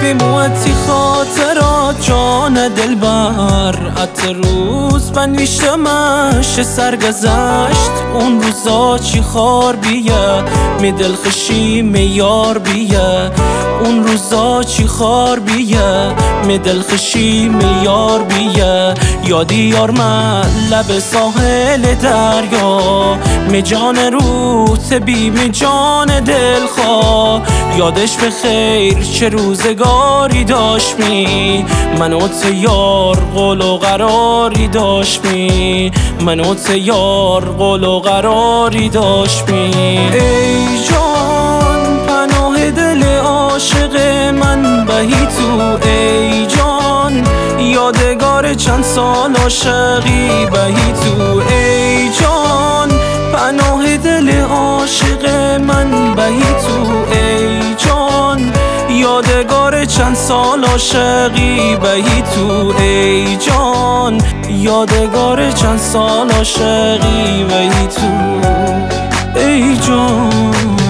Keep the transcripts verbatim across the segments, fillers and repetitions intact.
موتی خاطرات جان دلبر عطر روز بنویشتمش سرگذشت اون روزا چی خار بیه می دلخوشی می یار بیه اون روزا چی خار بیه می دلخوشی می یار بیه یادی یار من لب ساحل دریا می جان روت بی می جان دلخواه یادش به خیر چه روزگاری داشت می منو یار قول و قراری داشت می منو یار قول و قراری داشت می ای جان پناه دل عاشق من بهی تو ای جان یادگار چند سال عاشقی بهی تو ای جان پناه دل عاشق من بهی تو ای جان یادگار چند سال عاشقی بهی تو ای جان یادگار چند سال عاشقی بهی تو ای جان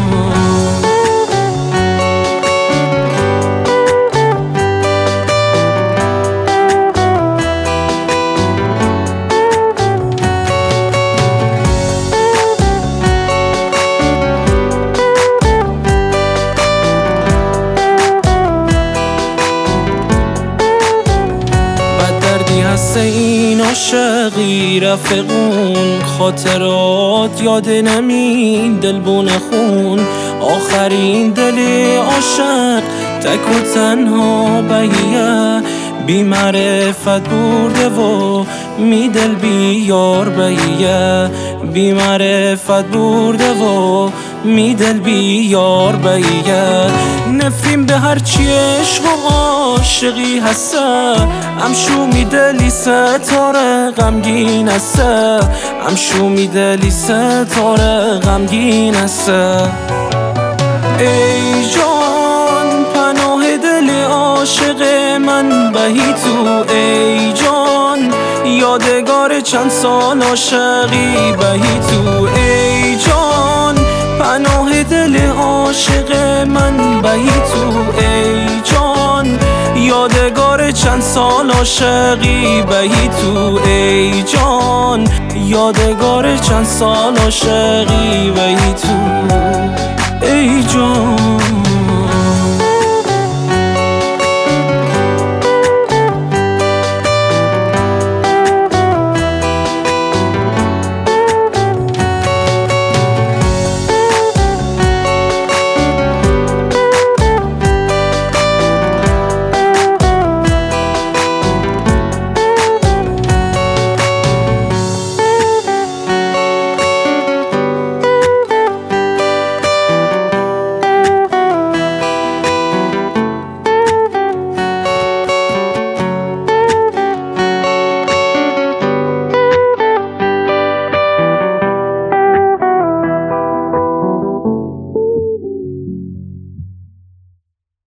این عاشقی رفقون خاطرات یاد نمین دل بونه خون آخرین دل عاشق تک و تنها بهیه بی معرفت برده و می دل بی یار بهیه بی معرفت برده و می دل بی یار بهیه نفرین به هر چی عشق و عاشقی هسته امشو می دلی ستاره غمگین هسته امشو می دلی ستاره غمگین هسته ای جان پناه دل عاشق من بهی تو ای جان یادگار چند سال عاشقی بهی تو ای جان پناه دل عاشق من بهی تو ای جان یادگار چند سال عاشقی بهی تو ای جان یادگار چند سال عاشقی بهی تو ای جان